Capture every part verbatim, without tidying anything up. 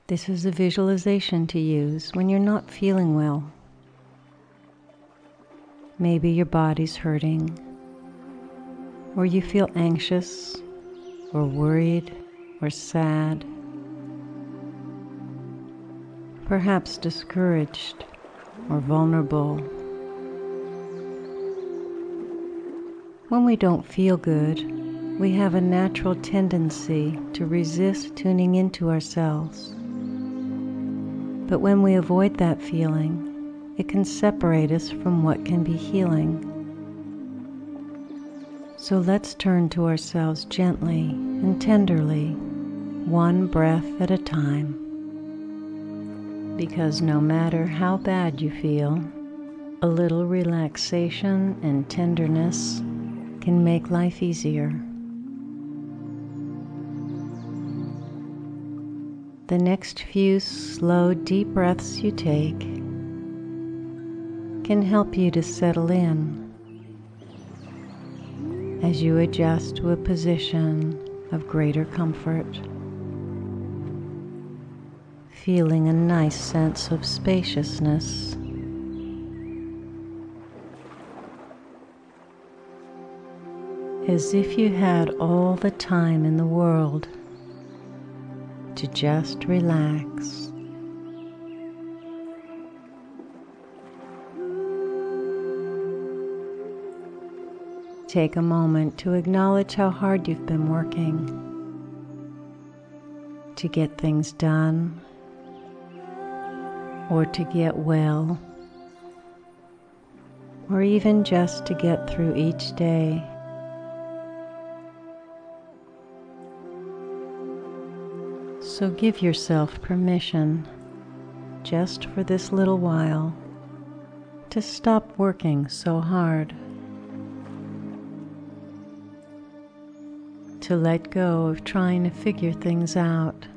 This is a visualization to use when you're not feeling well. Maybe your body's hurting, or you feel anxious, or worried, or sad, perhaps discouraged or vulnerable. When we don't feel good, we have a natural tendency to resist tuning into ourselves. But when we avoid that feeling, it can separate us from what can be healing. So let's turn to ourselves gently and tenderly, one breath at a time. Because no matter how bad you feel, a little relaxation and tenderness can make life easier. The next few slow, deep breaths you take can help you to settle in as you adjust to a position of greater comfort, feeling a nice sense of spaciousness. As if you had all the time in the world to just relax. Take a moment to acknowledge how hard you've been working to get things done or to get well, or even just to get through each day. So give yourself permission, just for this little while, to stop working so hard, to let go of trying to figure things out.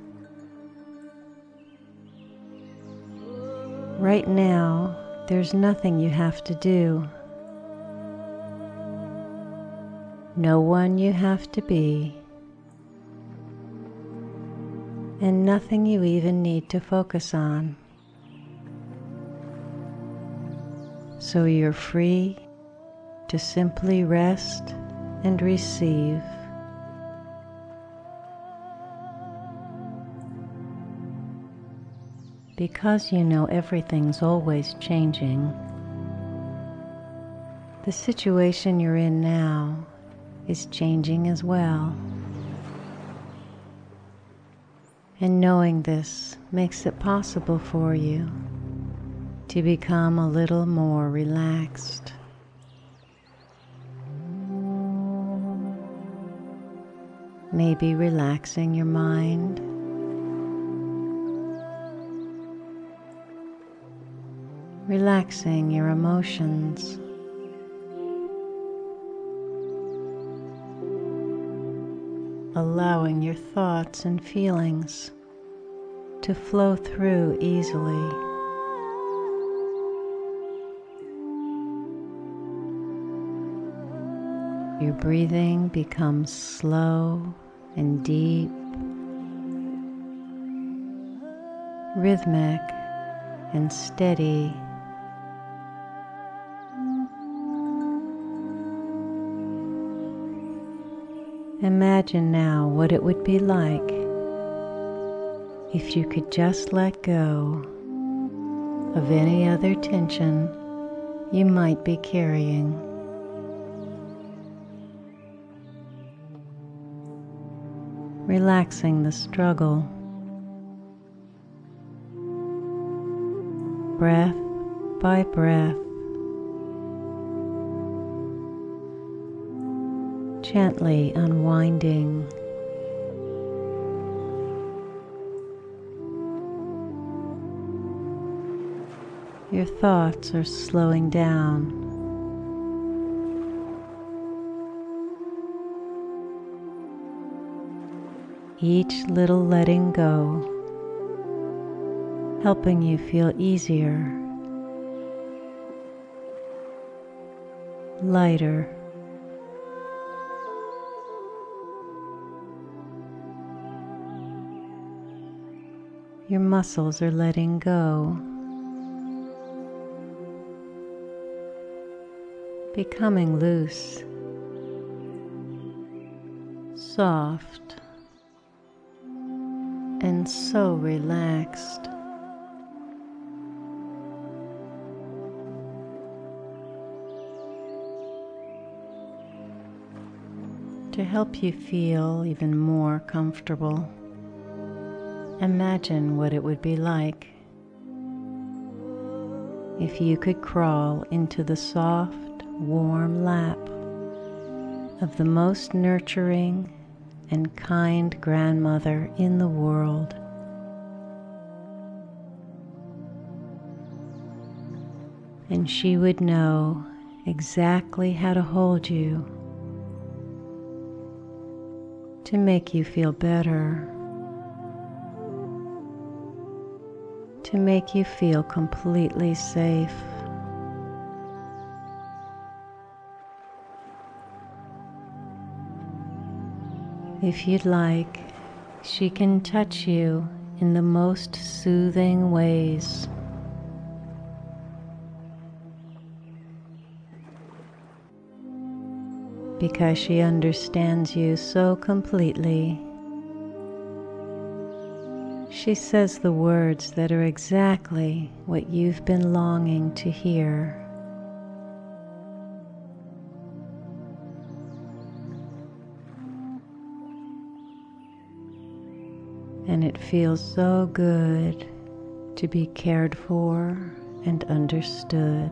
Right now, there's nothing you have to do, no one you have to be, and nothing you even need to focus on. So you're free to simply rest and receive. Because you know everything's always changing, the situation you're in now is changing as well. And knowing this makes it possible for you to become a little more relaxed. Maybe relaxing your mind, relaxing your emotions, allowing your thoughts and feelings to flow through easily. Your breathing becomes slow and deep, rhythmic and steady. Imagine now what it would be like if you could just let go of any other tension you might be carrying. Relaxing the struggle, breath by breath, gently unwinding. Your thoughts are slowing down. Each little letting go, helping you feel easier, lighter. Your muscles are letting go, becoming loose, soft, and so relaxed. To help you feel even more comfortable, imagine what it would be like if you could crawl into the soft, warm lap of the most nurturing and kind grandmother in the world. And she would know exactly how to hold you to make you feel better, to make you feel completely safe. If you'd like, she can touch you in the most soothing ways. Because she understands you so completely, she says the words that are exactly what you've been longing to hear. And it feels so good to be cared for and understood.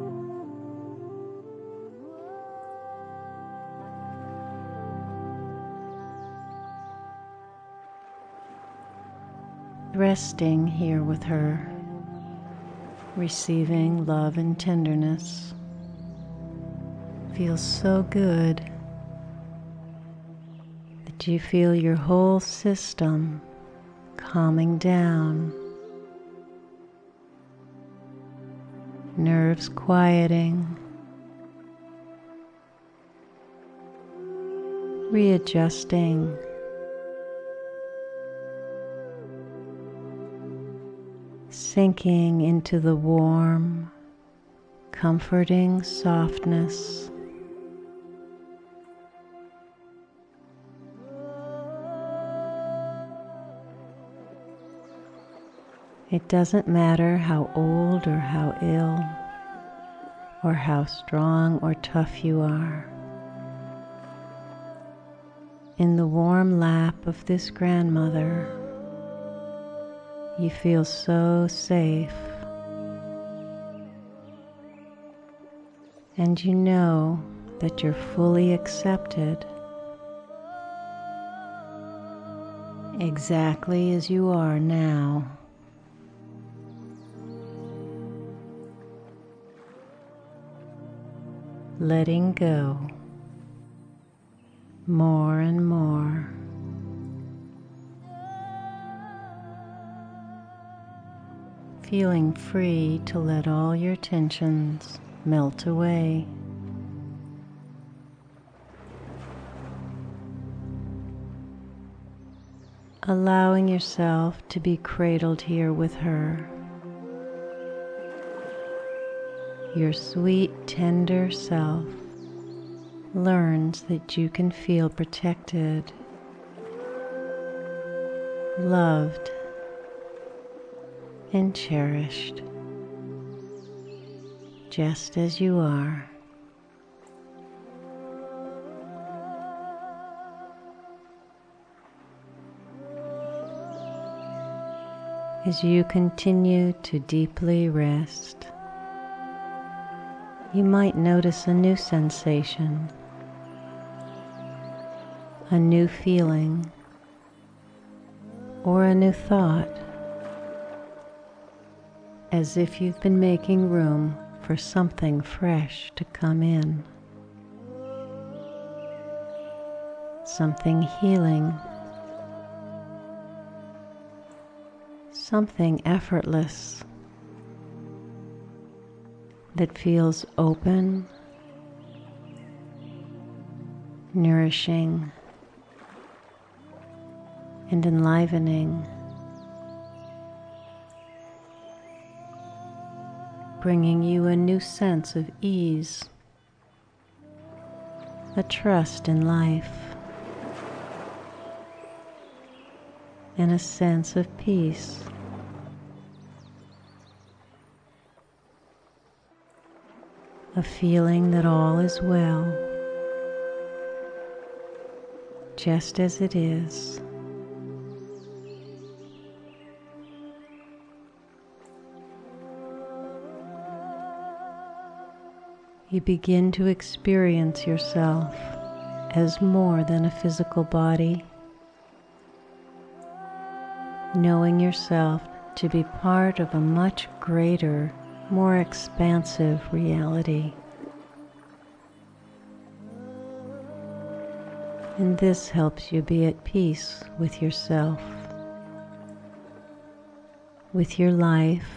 Resting here with her, receiving love and tenderness, feels so good that you feel your whole system calming down, nerves quieting, readjusting, sinking into the warm, comforting softness. It doesn't matter how old or how ill, or how strong or tough you are. In the warm lap of this grandmother, you feel so safe, and you know that you're fully accepted exactly as you are now. Letting go more and more. Feeling free to let all your tensions melt away. Allowing yourself to be cradled here with her. Your sweet, tender self learns that you can feel protected, loved, and cherished, just as you are. As you continue to deeply rest, you might notice a new sensation, a new feeling, or a new thought, as if you've been making room for something fresh to come in, something healing, something effortless that feels open, nourishing, and enlivening. bringing you a new sense of ease, a trust in life, and a sense of peace. A feeling that all is well, just as it is. You begin to experience yourself as more than a physical body, knowing yourself to be part of a much greater, more expansive reality. And this helps you be at peace with yourself, with your life,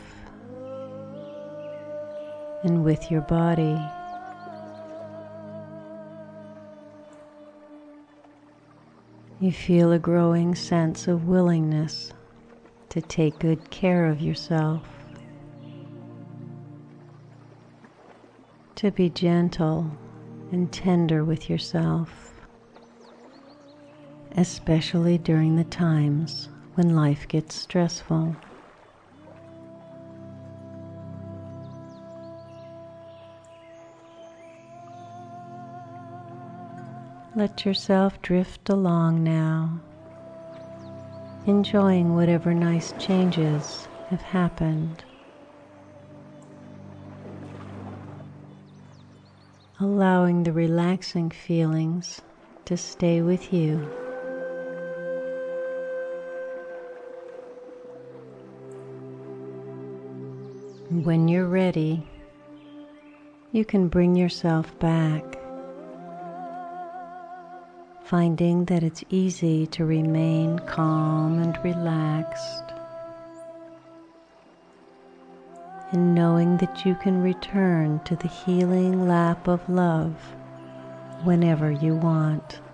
and with your body. You feel a growing sense of willingness to take good care of yourself, to be gentle and tender with yourself, especially during the times when life gets stressful. Let yourself drift along now, enjoying whatever nice changes have happened. Allowing the relaxing feelings to stay with you. When you're ready, you can bring yourself back, finding that it's easy to remain calm and relaxed, and knowing that you can return to the healing lap of love whenever you want.